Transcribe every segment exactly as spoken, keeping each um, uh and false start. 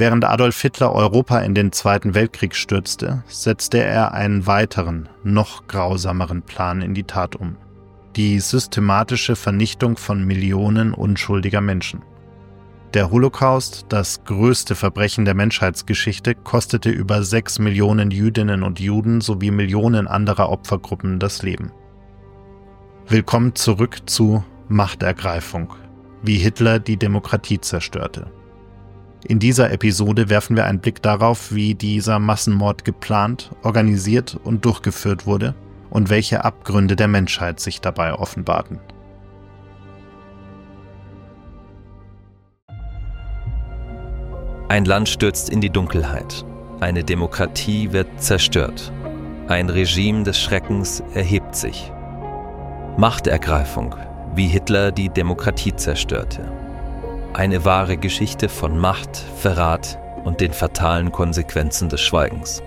Während Adolf Hitler Europa in den Zweiten Weltkrieg stürzte, setzte er einen weiteren, noch grausameren Plan in die Tat um: die systematische Vernichtung von Millionen unschuldiger Menschen. Der Holocaust, das größte Verbrechen der Menschheitsgeschichte, kostete über sechs Millionen Jüdinnen und Juden sowie Millionen anderer Opfergruppen das Leben. Willkommen zurück zu Machtergreifung, wie Hitler die Demokratie zerstörte. In dieser Episode werfen wir einen Blick darauf, wie dieser Massenmord geplant, organisiert und durchgeführt wurde und welche Abgründe der Menschheit sich dabei offenbarten. Ein Land stürzt in die Dunkelheit. Eine Demokratie wird zerstört. Ein Regime des Schreckens erhebt sich. Machtergreifung, wie Hitler die Demokratie zerstörte. Eine wahre Geschichte von Macht, Verrat und den fatalen Konsequenzen des Schweigens.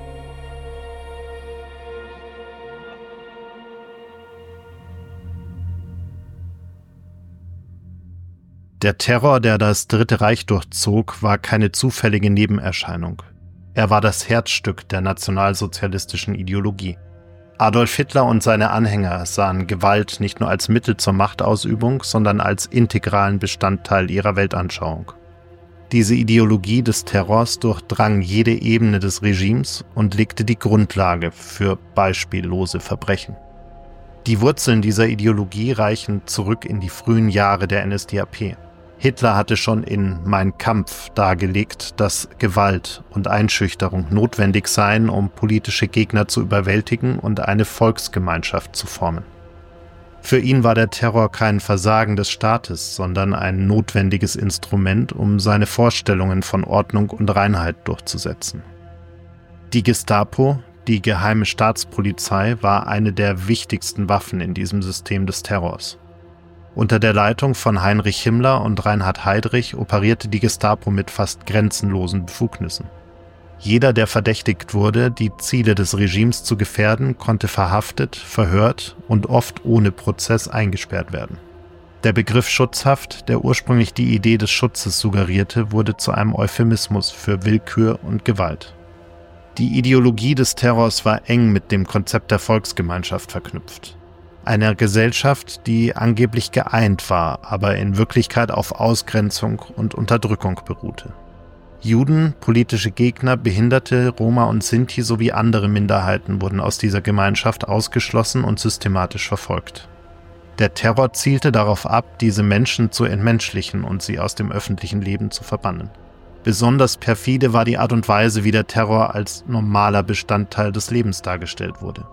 Der Terror, der das Dritte Reich durchzog, war keine zufällige Nebenerscheinung. Er war das Herzstück der nationalsozialistischen Ideologie. Adolf Hitler und seine Anhänger sahen Gewalt nicht nur als Mittel zur Machtausübung, sondern als integralen Bestandteil ihrer Weltanschauung. Diese Ideologie des Terrors durchdrang jede Ebene des Regimes und legte die Grundlage für beispiellose Verbrechen. Die Wurzeln dieser Ideologie reichen zurück in die frühen Jahre der N S D A P. Hitler hatte schon in Mein Kampf dargelegt, dass Gewalt und Einschüchterung notwendig seien, um politische Gegner zu überwältigen und eine Volksgemeinschaft zu formen. Für ihn war der Terror kein Versagen des Staates, sondern ein notwendiges Instrument, um seine Vorstellungen von Ordnung und Reinheit durchzusetzen. Die Gestapo, die geheime Staatspolizei, war eine der wichtigsten Waffen in diesem System des Terrors. Unter der Leitung von Heinrich Himmler und Reinhard Heydrich operierte die Gestapo mit fast grenzenlosen Befugnissen. Jeder, der verdächtigt wurde, die Ziele des Regimes zu gefährden, konnte verhaftet, verhört und oft ohne Prozess eingesperrt werden. Der Begriff Schutzhaft, der ursprünglich die Idee des Schutzes suggerierte, wurde zu einem Euphemismus für Willkür und Gewalt. Die Ideologie des Terrors war eng mit dem Konzept der Volksgemeinschaft verknüpft. Einer Gesellschaft, die angeblich geeint war, aber in Wirklichkeit auf Ausgrenzung und Unterdrückung beruhte. Juden, politische Gegner, Behinderte, Roma und Sinti sowie andere Minderheiten wurden aus dieser Gemeinschaft ausgeschlossen und systematisch verfolgt. Der Terror zielte darauf ab, diese Menschen zu entmenschlichen und sie aus dem öffentlichen Leben zu verbannen. Besonders perfide war die Art und Weise, wie der Terror als normaler Bestandteil des Lebens dargestellt wurde.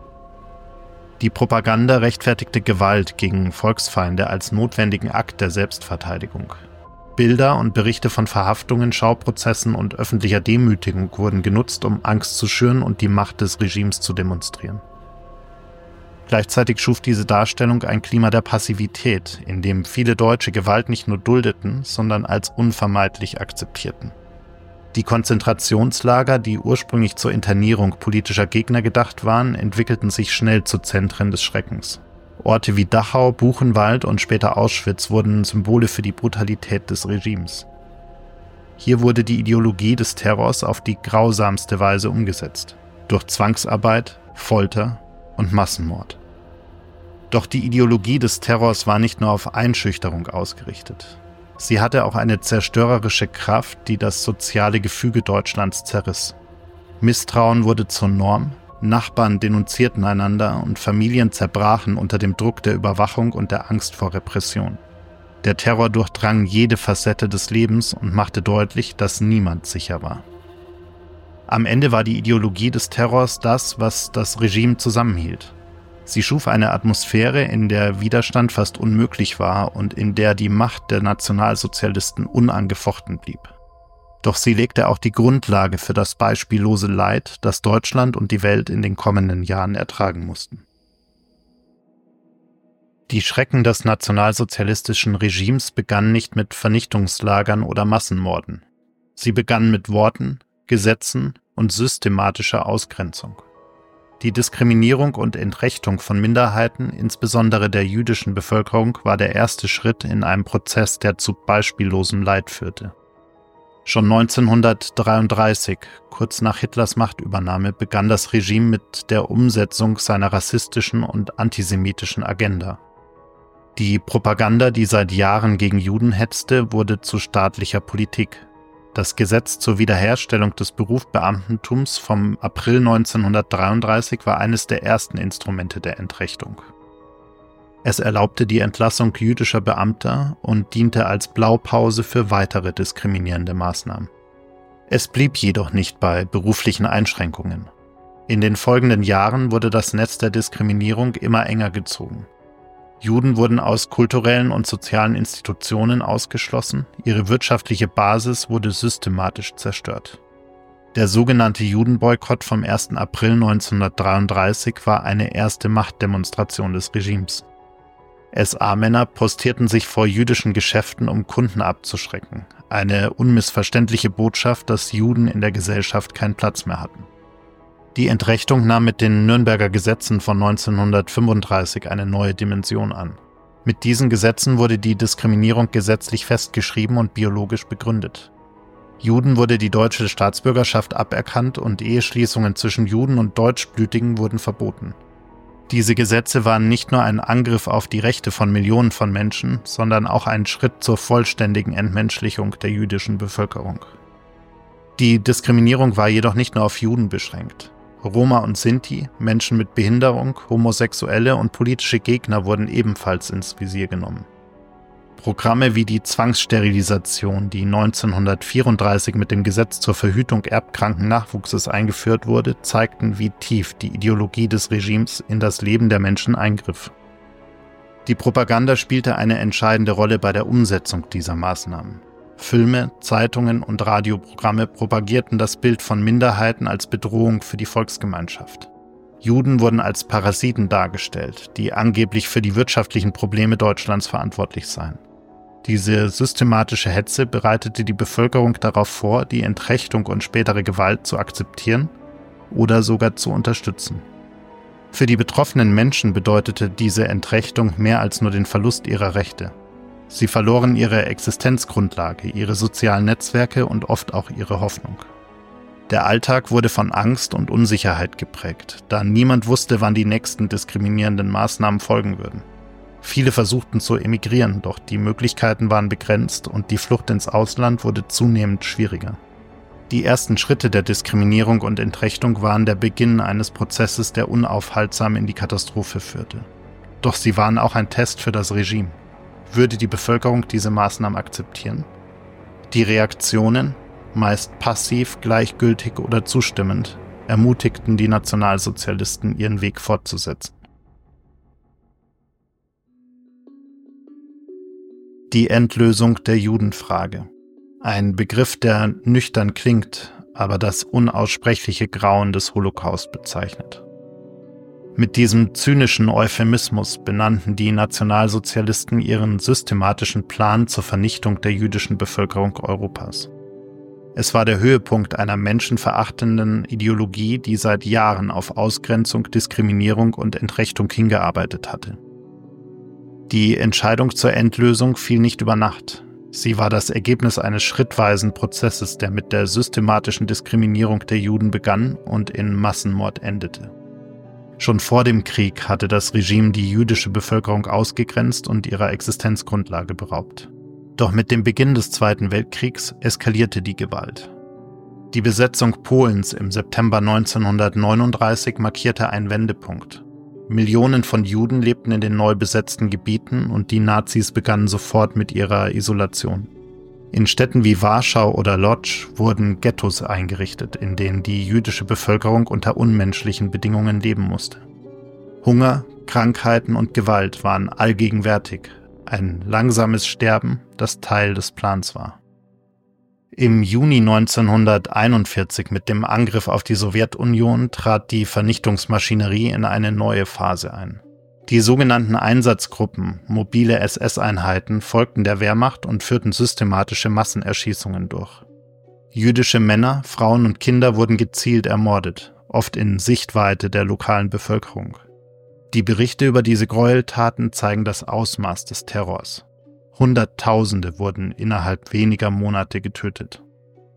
Die Propaganda rechtfertigte Gewalt gegen Volksfeinde als notwendigen Akt der Selbstverteidigung. Bilder und Berichte von Verhaftungen, Schauprozessen und öffentlicher Demütigung wurden genutzt, um Angst zu schüren und die Macht des Regimes zu demonstrieren. Gleichzeitig schuf diese Darstellung ein Klima der Passivität, in dem viele Deutsche Gewalt nicht nur duldeten, sondern als unvermeidlich akzeptierten. Die Konzentrationslager, die ursprünglich zur Internierung politischer Gegner gedacht waren, entwickelten sich schnell zu Zentren des Schreckens. Orte wie Dachau, Buchenwald und später Auschwitz wurden Symbole für die Brutalität des Regimes. Hier wurde die Ideologie des Terrors auf die grausamste Weise umgesetzt, durch Zwangsarbeit, Folter und Massenmord. Doch die Ideologie des Terrors war nicht nur auf Einschüchterung ausgerichtet. Sie hatte auch eine zerstörerische Kraft, die das soziale Gefüge Deutschlands zerriss. Misstrauen wurde zur Norm, Nachbarn denunzierten einander und Familien zerbrachen unter dem Druck der Überwachung und der Angst vor Repression. Der Terror durchdrang jede Facette des Lebens und machte deutlich, dass niemand sicher war. Am Ende war die Ideologie des Terrors das, was das Regime zusammenhielt. Sie schuf eine Atmosphäre, in der Widerstand fast unmöglich war und in der die Macht der Nationalsozialisten unangefochten blieb. Doch sie legte auch die Grundlage für das beispiellose Leid, das Deutschland und die Welt in den kommenden Jahren ertragen mussten. Die Schrecken des nationalsozialistischen Regimes begannen nicht mit Vernichtungslagern oder Massenmorden. Sie begannen mit Worten, Gesetzen und systematischer Ausgrenzung. Die Diskriminierung und Entrechtung von Minderheiten, insbesondere der jüdischen Bevölkerung, war der erste Schritt in einem Prozess, der zu beispiellosem Leid führte. Schon neunzehnhundertdreiunddreißig, kurz nach Hitlers Machtübernahme, begann das Regime mit der Umsetzung seiner rassistischen und antisemitischen Agenda. Die Propaganda, die seit Jahren gegen Juden hetzte, wurde zu staatlicher Politik. Das Gesetz zur Wiederherstellung des Berufsbeamtentums vom April neunzehnhundertdreiunddreißig war eines der ersten Instrumente der Entrechtung. Es erlaubte die Entlassung jüdischer Beamter und diente als Blaupause für weitere diskriminierende Maßnahmen. Es blieb jedoch nicht bei beruflichen Einschränkungen. In den folgenden Jahren wurde das Netz der Diskriminierung immer enger gezogen. Juden wurden aus kulturellen und sozialen Institutionen ausgeschlossen, ihre wirtschaftliche Basis wurde systematisch zerstört. Der sogenannte Judenboykott vom ersten April neunzehnhundertdreiunddreißig war eine erste Machtdemonstration des Regimes. S A-Männer postierten sich vor jüdischen Geschäften, um Kunden abzuschrecken. Eine unmissverständliche Botschaft, dass Juden in der Gesellschaft keinen Platz mehr hatten. Die Entrechtung nahm mit den Nürnberger Gesetzen von neunzehnhundertfünfunddreißig eine neue Dimension an. Mit diesen Gesetzen wurde die Diskriminierung gesetzlich festgeschrieben und biologisch begründet. Juden wurde die deutsche Staatsbürgerschaft aberkannt und Eheschließungen zwischen Juden und Deutschblütigen wurden verboten. Diese Gesetze waren nicht nur ein Angriff auf die Rechte von Millionen von Menschen, sondern auch ein Schritt zur vollständigen Entmenschlichung der jüdischen Bevölkerung. Die Diskriminierung war jedoch nicht nur auf Juden beschränkt. Roma und Sinti, Menschen mit Behinderung, Homosexuelle und politische Gegner wurden ebenfalls ins Visier genommen. Programme wie die Zwangssterilisation, die neunzehnhundertvierunddreißig mit dem Gesetz zur Verhütung erbkranken Nachwuchses eingeführt wurde, zeigten, wie tief die Ideologie des Regimes in das Leben der Menschen eingriff. Die Propaganda spielte eine entscheidende Rolle bei der Umsetzung dieser Maßnahmen. Filme, Zeitungen und Radioprogramme propagierten das Bild von Minderheiten als Bedrohung für die Volksgemeinschaft. Juden wurden als Parasiten dargestellt, die angeblich für die wirtschaftlichen Probleme Deutschlands verantwortlich seien. Diese systematische Hetze bereitete die Bevölkerung darauf vor, die Entrechtung und spätere Gewalt zu akzeptieren oder sogar zu unterstützen. Für die betroffenen Menschen bedeutete diese Entrechtung mehr als nur den Verlust ihrer Rechte. Sie verloren ihre Existenzgrundlage, ihre sozialen Netzwerke und oft auch ihre Hoffnung. Der Alltag wurde von Angst und Unsicherheit geprägt, da niemand wusste, wann die nächsten diskriminierenden Maßnahmen folgen würden. Viele versuchten zu emigrieren, doch die Möglichkeiten waren begrenzt und die Flucht ins Ausland wurde zunehmend schwieriger. Die ersten Schritte der Diskriminierung und Entrechtung waren der Beginn eines Prozesses, der unaufhaltsam in die Katastrophe führte. Doch sie waren auch ein Test für das Regime. Würde die Bevölkerung diese Maßnahmen akzeptieren? Die Reaktionen, meist passiv, gleichgültig oder zustimmend, ermutigten die Nationalsozialisten, ihren Weg fortzusetzen. Die Endlösung der Judenfrage. Ein Begriff, der nüchtern klingt, aber das unaussprechliche Grauen des Holocaust bezeichnet. Mit diesem zynischen Euphemismus benannten die Nationalsozialisten ihren systematischen Plan zur Vernichtung der jüdischen Bevölkerung Europas. Es war der Höhepunkt einer menschenverachtenden Ideologie, die seit Jahren auf Ausgrenzung, Diskriminierung und Entrechtung hingearbeitet hatte. Die Entscheidung zur Endlösung fiel nicht über Nacht. Sie war das Ergebnis eines schrittweisen Prozesses, der mit der systematischen Diskriminierung der Juden begann und in Massenmord endete. Schon vor dem Krieg hatte das Regime die jüdische Bevölkerung ausgegrenzt und ihrer Existenzgrundlage beraubt. Doch mit dem Beginn des Zweiten Weltkriegs eskalierte die Gewalt. Die Besetzung Polens im September neunzehnhundertneununddreißig markierte einen Wendepunkt. Millionen von Juden lebten in den neu besetzten Gebieten und die Nazis begannen sofort mit ihrer Isolation. In Städten wie Warschau oder Lodz wurden Ghettos eingerichtet, in denen die jüdische Bevölkerung unter unmenschlichen Bedingungen leben musste. Hunger, Krankheiten und Gewalt waren allgegenwärtig, ein langsames Sterben, das Teil des Plans war. Im Juni neunzehnhunderteinundvierzig mit dem Angriff auf die Sowjetunion trat die Vernichtungsmaschinerie in eine neue Phase ein. Die sogenannten Einsatzgruppen, mobile S S-Einheiten, folgten der Wehrmacht und führten systematische Massenerschießungen durch. Jüdische Männer, Frauen und Kinder wurden gezielt ermordet, oft in Sichtweite der lokalen Bevölkerung. Die Berichte über diese Gräueltaten zeigen das Ausmaß des Terrors. Hunderttausende wurden innerhalb weniger Monate getötet.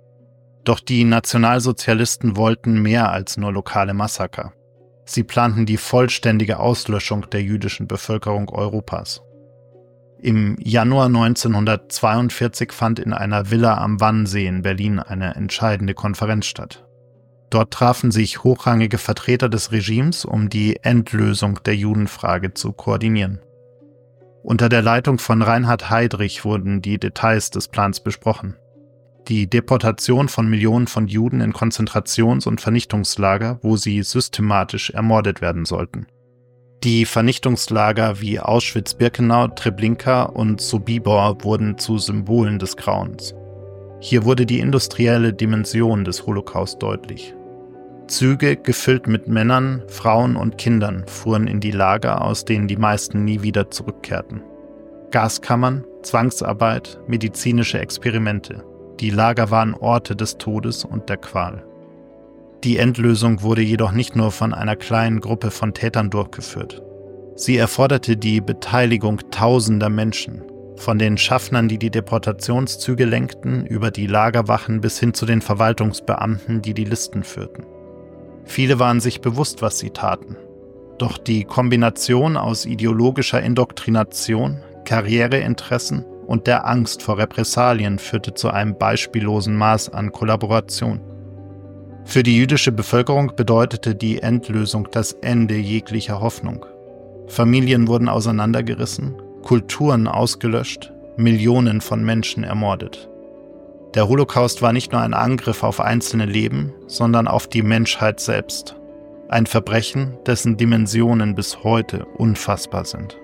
Doch die Nationalsozialisten wollten mehr als nur lokale Massaker. Sie planten die vollständige Auslöschung der jüdischen Bevölkerung Europas. Im Januar neunzehnhundertzweiundvierzig fand in einer Villa am Wannsee in Berlin eine entscheidende Konferenz statt. Dort trafen sich hochrangige Vertreter des Regimes, um die Endlösung der Judenfrage zu koordinieren. Unter der Leitung von Reinhard Heydrich wurden die Details des Plans besprochen. Die Deportation von Millionen von Juden in Konzentrations- und Vernichtungslager, wo sie systematisch ermordet werden sollten. Die Vernichtungslager wie Auschwitz-Birkenau, Treblinka und Sobibor wurden zu Symbolen des Grauens. Hier wurde die industrielle Dimension des Holocaust deutlich. Züge, gefüllt mit Männern, Frauen und Kindern, fuhren in die Lager, aus denen die meisten nie wieder zurückkehrten. Gaskammern, Zwangsarbeit, medizinische Experimente. Die Lager waren Orte des Todes und der Qual. Die Endlösung wurde jedoch nicht nur von einer kleinen Gruppe von Tätern durchgeführt. Sie erforderte die Beteiligung tausender Menschen, von den Schaffnern, die die Deportationszüge lenkten, über die Lagerwachen bis hin zu den Verwaltungsbeamten, die die Listen führten. Viele waren sich bewusst, was sie taten. Doch die Kombination aus ideologischer Indoktrination, Karriereinteressen und der Angst vor Repressalien führte zu einem beispiellosen Maß an Kollaboration. Für die jüdische Bevölkerung bedeutete die Endlösung das Ende jeglicher Hoffnung. Familien wurden auseinandergerissen, Kulturen ausgelöscht, Millionen von Menschen ermordet. Der Holocaust war nicht nur ein Angriff auf einzelne Leben, sondern auf die Menschheit selbst. Ein Verbrechen, dessen Dimensionen bis heute unfassbar sind.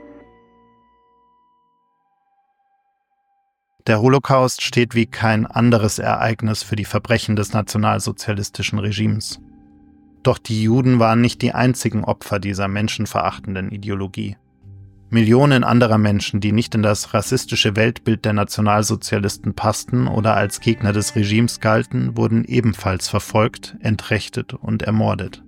Der Holocaust steht wie kein anderes Ereignis für die Verbrechen des nationalsozialistischen Regimes. Doch die Juden waren nicht die einzigen Opfer dieser menschenverachtenden Ideologie. Millionen anderer Menschen, die nicht in das rassistische Weltbild der Nationalsozialisten passten oder als Gegner des Regimes galten, wurden ebenfalls verfolgt, entrechtet und ermordet.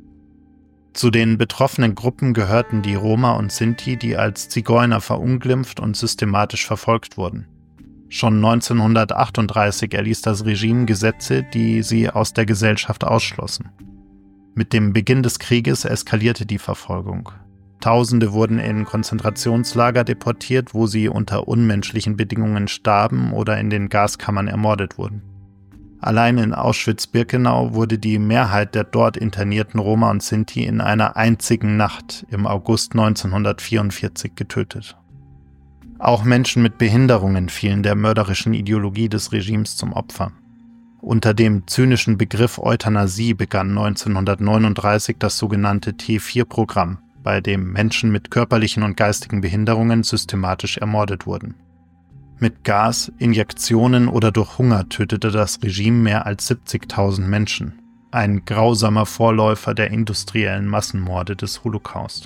Zu den betroffenen Gruppen gehörten die Roma und Sinti, die als Zigeuner verunglimpft und systematisch verfolgt wurden. Schon neunzehnhundertachtunddreißig erließ das Regime Gesetze, die sie aus der Gesellschaft ausschlossen. Mit dem Beginn des Krieges eskalierte die Verfolgung. Tausende wurden in Konzentrationslager deportiert, wo sie unter unmenschlichen Bedingungen starben oder in den Gaskammern ermordet wurden. Allein in Auschwitz-Birkenau wurde die Mehrheit der dort internierten Roma und Sinti in einer einzigen Nacht im August neunzehnhundertvierundvierzig getötet. Auch Menschen mit Behinderungen fielen der mörderischen Ideologie des Regimes zum Opfer. Unter dem zynischen Begriff Euthanasie begann neunzehnhundertneununddreißig das sogenannte T vier Programm, bei dem Menschen mit körperlichen und geistigen Behinderungen systematisch ermordet wurden. Mit Gas, Injektionen oder durch Hunger tötete das Regime mehr als siebzigtausend Menschen, ein grausamer Vorläufer der industriellen Massenmorde des Holocaust.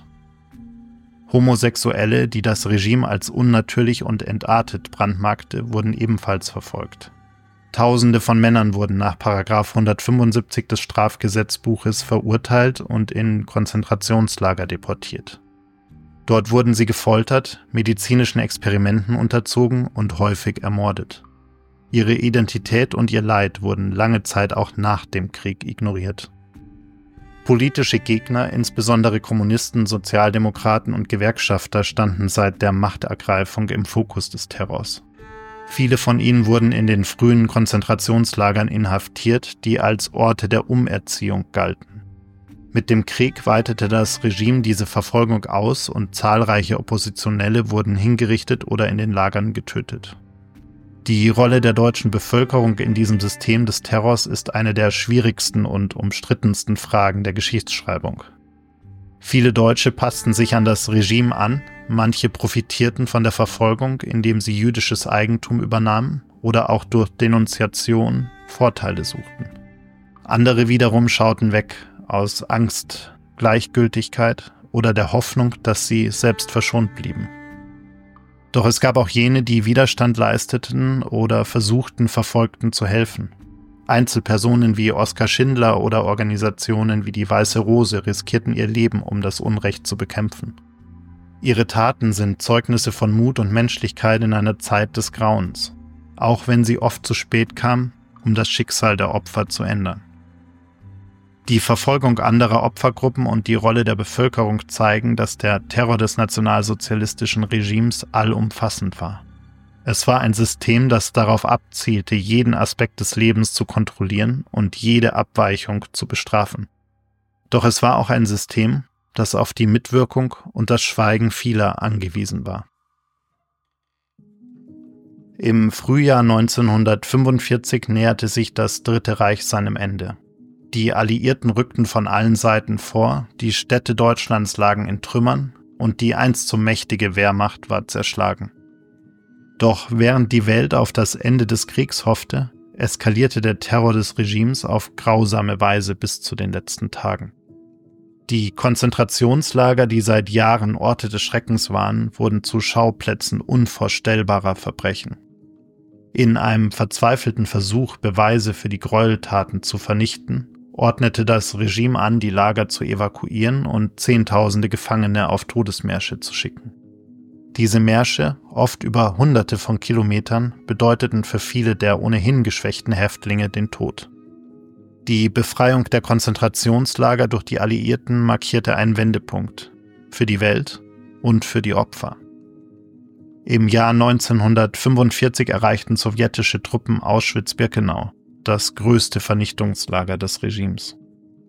Homosexuelle, die das Regime als unnatürlich und entartet brandmarkte, wurden ebenfalls verfolgt. Tausende von Männern wurden nach Paragraph hundertfünfundsiebzig des Strafgesetzbuches verurteilt und in Konzentrationslager deportiert. Dort wurden sie gefoltert, medizinischen Experimenten unterzogen und häufig ermordet. Ihre Identität und ihr Leid wurden lange Zeit auch nach dem Krieg ignoriert. Politische Gegner, insbesondere Kommunisten, Sozialdemokraten und Gewerkschafter, standen seit der Machtergreifung im Fokus des Terrors. Viele von ihnen wurden in den frühen Konzentrationslagern inhaftiert, die als Orte der Umerziehung galten. Mit dem Krieg weitete das Regime diese Verfolgung aus und zahlreiche Oppositionelle wurden hingerichtet oder in den Lagern getötet. Die Rolle der deutschen Bevölkerung in diesem System des Terrors ist eine der schwierigsten und umstrittensten Fragen der Geschichtsschreibung. Viele Deutsche passten sich an das Regime an, manche profitierten von der Verfolgung, indem sie jüdisches Eigentum übernahmen oder auch durch Denunziation Vorteile suchten. Andere wiederum schauten weg aus Angst, Gleichgültigkeit oder der Hoffnung, dass sie selbst verschont blieben. Doch es gab auch jene, die Widerstand leisteten oder versuchten, Verfolgten zu helfen. Einzelpersonen wie Oskar Schindler oder Organisationen wie die Weiße Rose riskierten ihr Leben, um das Unrecht zu bekämpfen. Ihre Taten sind Zeugnisse von Mut und Menschlichkeit in einer Zeit des Grauens. Auch wenn sie oft zu spät kamen um das Schicksal der Opfer zu ändern. Die Verfolgung anderer Opfergruppen und die Rolle der Bevölkerung zeigen, dass der Terror des nationalsozialistischen Regimes allumfassend war. Es war ein System, das darauf abzielte, jeden Aspekt des Lebens zu kontrollieren und jede Abweichung zu bestrafen. Doch es war auch ein System, das auf die Mitwirkung und das Schweigen vieler angewiesen war. Im Frühjahr neunzehnhundertfünfundvierzig näherte sich das Dritte Reich seinem Ende. Die Alliierten rückten von allen Seiten vor, die Städte Deutschlands lagen in Trümmern und die einst so mächtige Wehrmacht war zerschlagen. Doch während die Welt auf das Ende des Kriegs hoffte, eskalierte der Terror des Regimes auf grausame Weise bis zu den letzten Tagen. Die Konzentrationslager, die seit Jahren Orte des Schreckens waren, wurden zu Schauplätzen unvorstellbarer Verbrechen. In einem verzweifelten Versuch, Beweise für die Gräueltaten zu vernichten, ordnete das Regime an, die Lager zu evakuieren und Zehntausende Gefangene auf Todesmärsche zu schicken. Diese Märsche, oft über Hunderte von Kilometern, bedeuteten für viele der ohnehin geschwächten Häftlinge den Tod. Die Befreiung der Konzentrationslager durch die Alliierten markierte einen Wendepunkt für die Welt und für die Opfer. Im Jahr neunzehnhundertfünfundvierzig erreichten sowjetische Truppen Auschwitz-Birkenau, das größte Vernichtungslager des Regimes.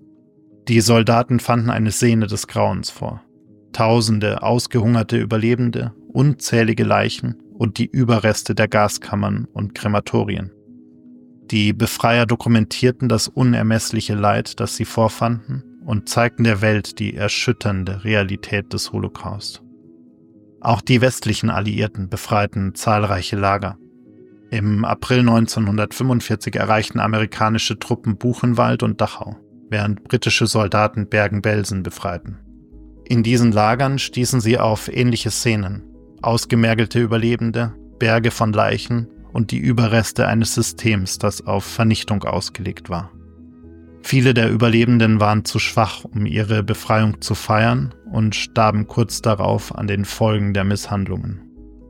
Die Soldaten fanden eine Szene des Grauens vor. Tausende ausgehungerte Überlebende, unzählige Leichen und die Überreste der Gaskammern und Krematorien. Die Befreier dokumentierten das unermessliche Leid, das sie vorfanden, und zeigten der Welt die erschütternde Realität des Holocaust. Auch die westlichen Alliierten befreiten zahlreiche Lager. Im April neunzehnhundertfünfundvierzig erreichten amerikanische Truppen Buchenwald und Dachau, während britische Soldaten Bergen-Belsen befreiten. In diesen Lagern stießen sie auf ähnliche Szenen: ausgemergelte Überlebende, Berge von Leichen und die Überreste eines Systems, das auf Vernichtung ausgelegt war. Viele der Überlebenden waren zu schwach, um ihre Befreiung zu feiern, und starben kurz darauf an den Folgen der Misshandlungen.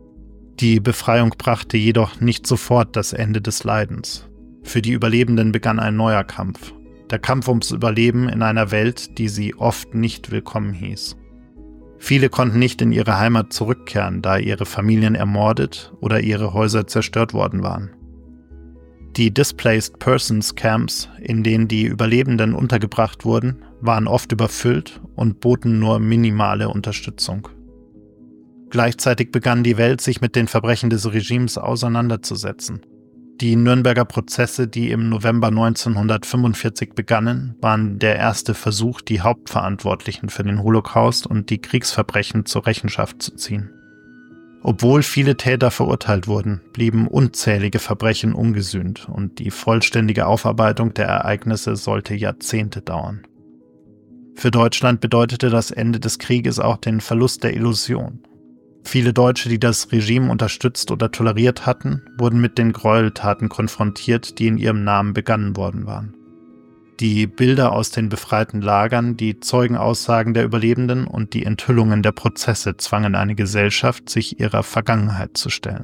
Die Befreiung brachte jedoch nicht sofort das Ende des Leidens. Für die Überlebenden begann ein neuer Kampf. Der Kampf ums Überleben in einer Welt, die sie oft nicht willkommen hieß. Viele konnten nicht in ihre Heimat zurückkehren, da ihre Familien ermordet oder ihre Häuser zerstört worden waren. Die Displaced Persons Camps, in denen die Überlebenden untergebracht wurden, waren oft überfüllt und boten nur minimale Unterstützung. Gleichzeitig begann die Welt, sich mit den Verbrechen des Regimes auseinanderzusetzen. Die Nürnberger Prozesse, die im November neunzehnhundertfünfundvierzig begannen, waren der erste Versuch, die Hauptverantwortlichen für den Holocaust und die Kriegsverbrechen zur Rechenschaft zu ziehen. Obwohl viele Täter verurteilt wurden, blieben unzählige Verbrechen ungesühnt und die vollständige Aufarbeitung der Ereignisse sollte Jahrzehnte dauern. Für Deutschland bedeutete das Ende des Krieges auch den Verlust der Illusion. Viele Deutsche, die das Regime unterstützt oder toleriert hatten, wurden mit den Gräueltaten konfrontiert, die in ihrem Namen begangen worden waren. Die Bilder aus den befreiten Lagern, die Zeugenaussagen der Überlebenden und die Enthüllungen der Prozesse zwangen eine Gesellschaft, sich ihrer Vergangenheit zu stellen.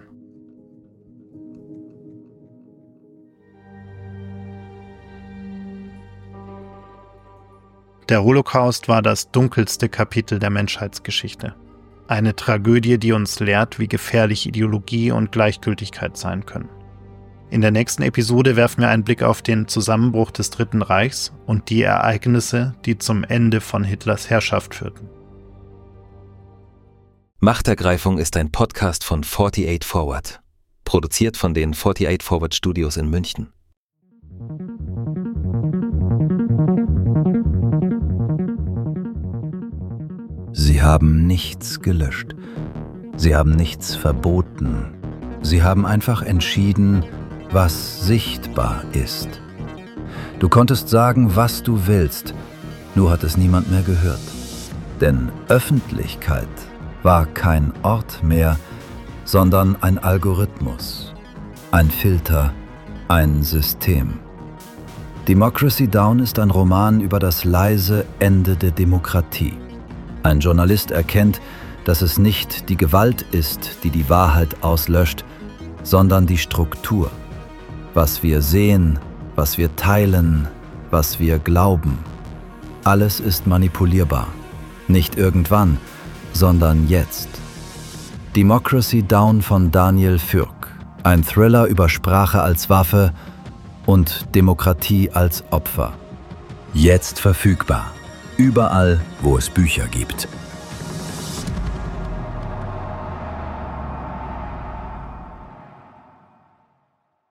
Der Holocaust war das dunkelste Kapitel der Menschheitsgeschichte. Eine Tragödie, die uns lehrt, wie gefährlich Ideologie und Gleichgültigkeit sein können. In der nächsten Episode werfen wir einen Blick auf den Zusammenbruch des Dritten Reichs und die Ereignisse, die zum Ende von Hitlers Herrschaft führten. Machtergreifung ist ein Podcast von achtundvierzig Forward. Produziert von den achtundvierzig Forward Studios in München. Sie haben nichts gelöscht. Sie haben nichts verboten. Sie haben einfach entschieden, was sichtbar ist. Du konntest sagen, was du willst, nur hat es niemand mehr gehört. Denn Öffentlichkeit war kein Ort mehr, sondern ein Algorithmus, ein Filter, ein System. Democracy Down ist ein Roman über das leise Ende der Demokratie. Ein Journalist erkennt, dass es nicht die Gewalt ist, die die Wahrheit auslöscht, sondern die Struktur. was wir sehen, was wir teilen, was wir glauben. Alles ist manipulierbar. Nicht irgendwann, sondern jetzt. Democracy Down von Daniel Fürk. Ein Thriller über Sprache als Waffe und Demokratie als Opfer. Jetzt verfügbar. Überall, wo es Bücher gibt.